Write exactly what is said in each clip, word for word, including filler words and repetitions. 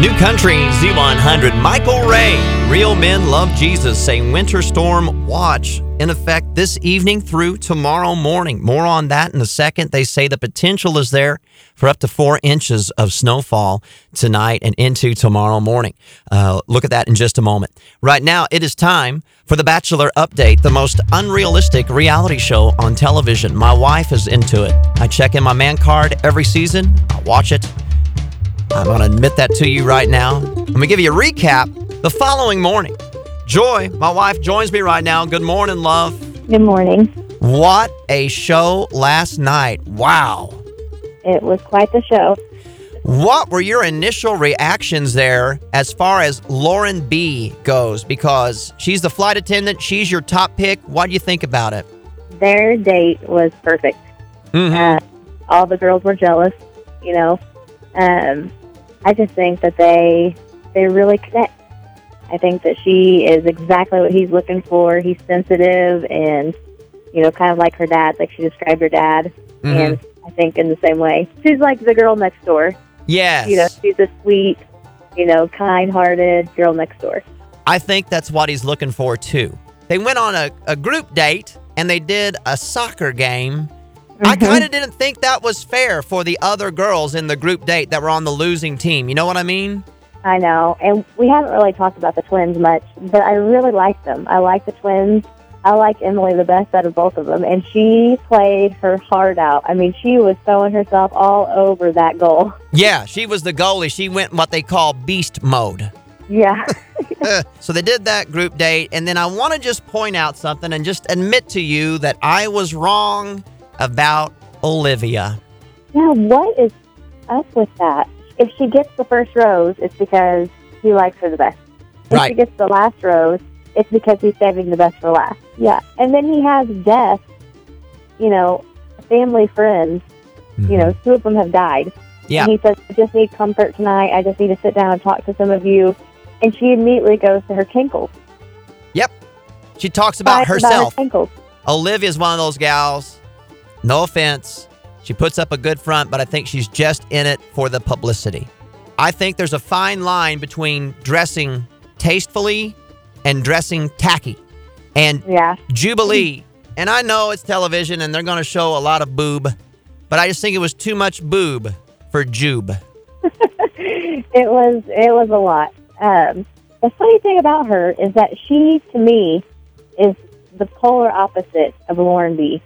New Country Z one hundred. Michael Ray. Real Men Love Jesus. Saying Winter Storm Watch in effect this evening through tomorrow morning. More on that in a second. They say the potential is there for up to four inches of snowfall tonight and into tomorrow morning. Uh, look at that in just a moment. Right now, it is time for The Bachelor Update, the most unrealistic reality show on television. My wife is into it. I check in my man card every season. I watch it. I'm going to admit that to you right now. I'm going to give you a recap the following morning. Joy, my wife, joins me right now. Good morning, love. Good morning. What a show last night. Wow. It was quite the show. What were your initial reactions there as far as Lauren B. goes? Because she's the flight attendant. She's your top pick. What do you think about it? Their date was perfect. Mm-hmm. Uh, all the girls were jealous, you know. Um, I just think that they they really connect. I think that she is exactly what he's looking for. He's sensitive and, you know, kind of like her dad, like she described her dad. Mm-hmm. And I think in the same way. She's like the girl next door. Yes. You know, she's a sweet, you know, kind-hearted girl next door. I think that's what he's looking for, too. They went on a, a group date, and they did a soccer game. Mm-hmm. I kind of didn't think that was fair for the other girls in the group date that were on the losing team. You know what I mean? I know. And we haven't really talked about the twins much, but I really like them. I like the twins. I like Emily the best out of both of them, and she played her heart out. I mean, she was throwing herself all over that goal. Yeah, she was the goalie. She went what they call beast mode. Yeah. So they did that group date, and then I want to just point out something and just admit to you that I was wrong about Olivia. Now, what is up with that? If she gets the first rose, it's because he likes her the best. If Right. she gets the last rose, it's because he's saving the best for last. Yeah. And then he has death, you know, family, friends. Mm-hmm. You know, two of them have died. Yeah. And he says, I just need comfort tonight. I just need to sit down and talk to some of you. And she immediately goes to her kinkles. Yep. She talks about Cries herself. About her kinkles. Olivia's one of those gals. No offense. She puts up a good front, but I think she's just in it for the publicity. I think there's a fine line between dressing tastefully and dressing tacky. And Yeah. Jubilee, and I know it's television and they're going to show a lot of boob, but I just think it was too much boob for Jube. It was it was a lot. Um, the funny thing about her is that she, to me, is the polar opposite of Lauren B.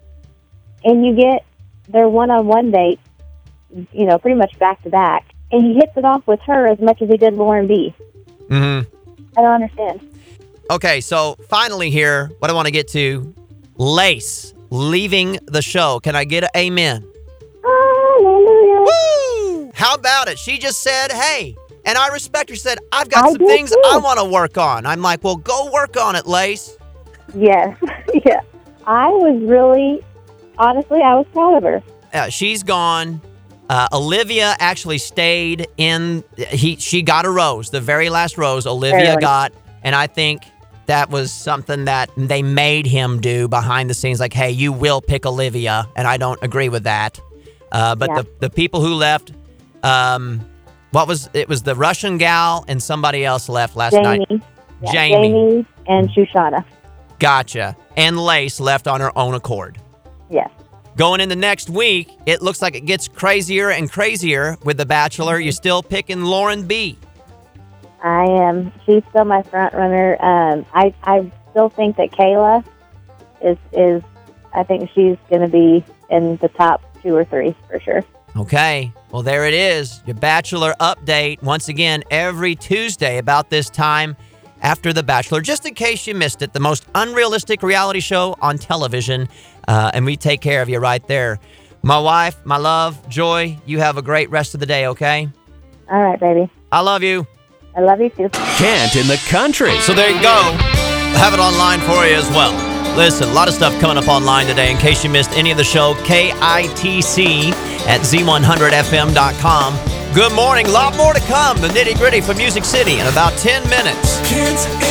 And you get their one-on-one date, you know, pretty much back-to-back, and he hits it off with her as much as he did Lauren B. Mm-hmm. I don't understand. Okay, so finally here, what I want to get to, Lace leaving the show. Can I get an amen? Hallelujah. Woo! How about it? She just said, hey, and I respect her, said, I've got I some do things too. I want to work on. I'm like, well, go work on it, Lace. Yes. Yeah. I was really, honestly, I was proud of her. Uh, she's gone. Uh, Olivia actually stayed in. He She got a rose, the very last rose Olivia Barely. got. And I think that was something that they made him do behind the scenes. Like, hey, you will pick Olivia. And I don't agree with that. Uh, but Yeah. the, the people who left, um, what was, it was the Russian gal and somebody else left last Jamie. night. Yeah, Jamie. Jamie and Shoshana. Gotcha. And Lace left on her own accord. Yes. Going into next week, it looks like it gets crazier and crazier with The Bachelor. You're still picking Lauren B. I am. She's still my front runner. Um, I I still think that Kayla is is. I think she's going to be in the top two or three for sure. Okay. Well, there it is. Your Bachelor update once again every Tuesday about this time after The Bachelor. Just in case you missed it, the most unrealistic reality show on television, uh, and we take care of you right there. My wife, my love, Joy. You have a great rest of the day. Okay. All right, baby. I love you. I love you too. Kent in the Country. So there you go. I have it online for you as well. Listen, a lot of stuff coming up online today. In case you missed any of the show, K I T C at Z one hundred F M dot com. Good morning. A lot more to come. The nitty gritty from Music City in about ten minutes. Kent